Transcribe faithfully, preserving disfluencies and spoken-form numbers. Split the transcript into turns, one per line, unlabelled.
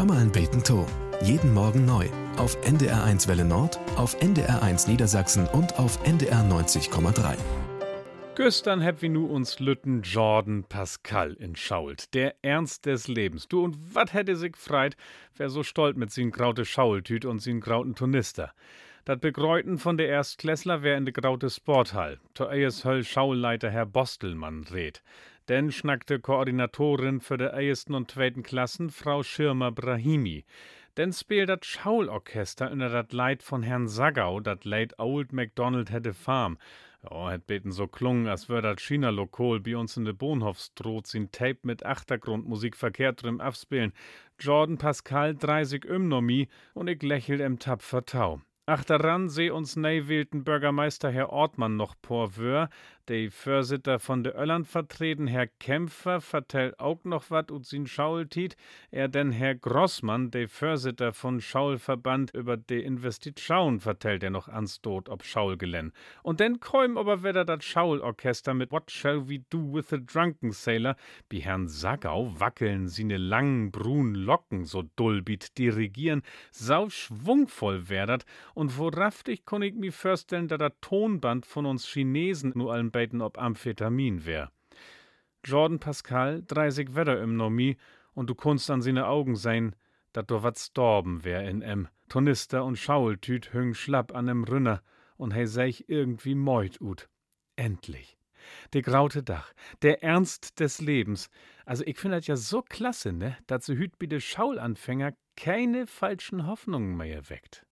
Hör mal ein Beten to. Jeden Morgen neu. Auf N D R eins Welle Nord, auf N D R eins Niedersachsen und auf N D R neunzig Komma drei.
Gestern heb wie nu uns Lütten Jordan Pascal in Schault. Der Ernst des Lebens. Du, und wat hätte sich freit, wär so stolz mit sin graute Schaultüt und sin grauten Turnister. Dat Begreuten von der Erstklässler wär in de graute Sporthall. To eies höll Schaulleiter Herr Bostelmann red. Denn schnackte Koordinatorin für de eiesten und zweiten Klassen Frau Schirmer Brahimi. Denn spielt dat Schaulorchester unter dat Leid von Herrn Saggau, dat Late Old MacDonald hätte Farm. Oh, hätt beten so klungen, als wär dat China-Lokal bei uns in de Bohnhofstroth sin Tape mit Achtergrundmusik verkehrt drin abspielen. Jordan Pascal dreißig Ümnomie und ich lächel im tapfer Tau. Achteran seh uns neiwählten Bürgermeister Herr Ortmann noch porwör, de Vorsitter von de Ölland vertreten, Herr Kämpfer, vertellt auch noch wat ut sin Schaultit, er denn Herr Grossmann, de Vorsitter von Schaulverband, über de Investit Schauen, vertellt er noch anstot ob Schaulgelänn. Und denn käum aber wieder dat Schaulorchester mit What Shall We Do with the Drunken Sailor, bi Herrn Saggau wackeln sine langen, brun Locken so dullbit dirigieren, sau schwungvoll werdert, und woraftig konn ich mi vorstellen, da dat Tonband von uns Chinesen nur allen beten ob Amphetamin wär. Jordan Pascal, dreißig Wetter im Nomie, und du kunst an sine Augen sein, dat do wat storben wär in em. Tornister und Schaultüt hüng schlapp an em Rünner, und he seich irgendwie meut ut. Endlich. De graute Dach, der Ernst des Lebens. Also ich find das ja so klasse, ne, dat se hüt bi de Schaulanfänger keine falschen Hoffnungen mehr weckt.